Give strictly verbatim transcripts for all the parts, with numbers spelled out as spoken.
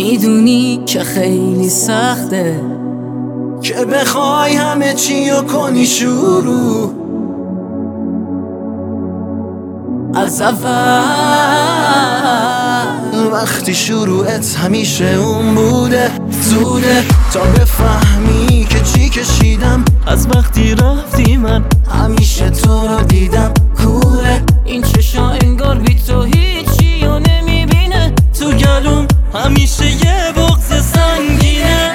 میدونی که خیلی سخته که بخوای همه چی رو کنی شروع از اول. وقتی شروعت همیشه اون بوده، زوده تا بفهمی که چی کشیدم. از وقتی رفتی من همیشه تو رو دیدم. کوره این چشا انگار بی تو هیچی رو نمیبینه، تو گلوم همیشه یه بغض سنگینه.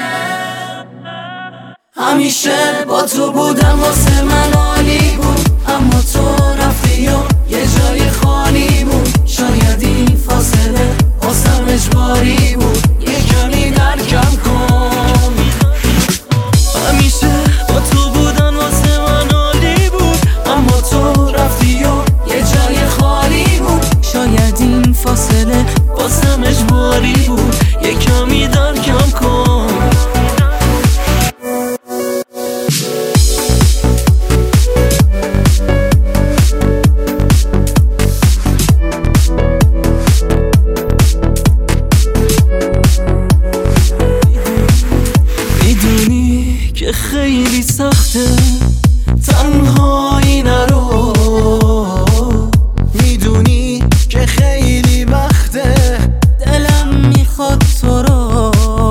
همیشه با تو بودم واسه من عالی بود، اما تو رفتی و یه جای خالی بود. شاید این فاصله واسم اجباری بود، یه کمی درکم کن. همیشه با تو بودن واسه من عالی بود، اما تو رفتی و یه جای خالی بود. شاید این فاصله واسم اجباری بود، یه کمی درکم کن. که خیلی سخته تنهایی نرو، میدونی که خیلی وقته دلم میخواد تو رو.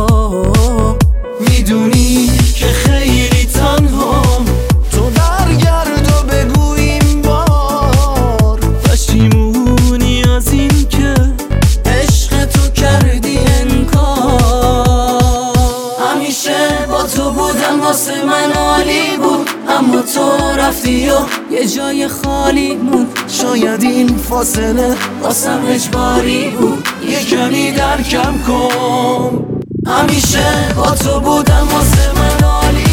میدونی که خیلی تنهام، تو برگرد و بگو این بار پشیمونی از این که عشق تو کردی انکار. همیشه با تو بودم واسه من عالی بود، اما تو رفتی و یه جای خالی بود. شاید این فاصله واسم اجباری بود، یه کمی درکم کن. همیشه با تو بودم واسه من عالی